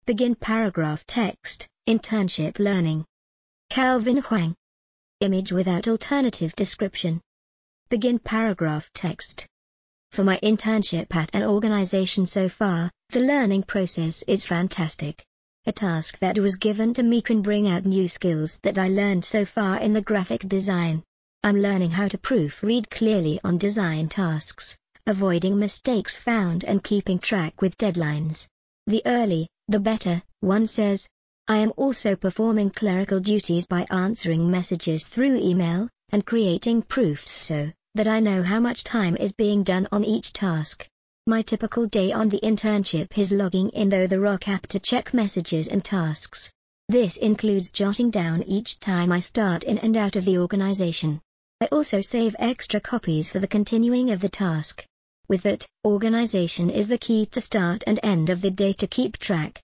Begin paragraph text, internship learning. Calvin Huang. Image without alternative description. Begin paragraph text. For my internship at an organization so far, the learning process is fantastic. A task that was given to me can bring out new skills that I learned so far in the graphic design. I'm learning how to proofread clearly on design tasks, avoiding mistakes found and keeping track with deadlines. The early, the better, one says. I am also performing clerical duties by answering messages through email, and creating proofs so that I know how much time is being done on each task. My typical day on the internship is logging in the Rock app to check messages and tasks. This includes jotting down each time I start in and out of the organization. I also save extra copies for the continuing of the task. With that, organization is the key to start and end of the day to keep track.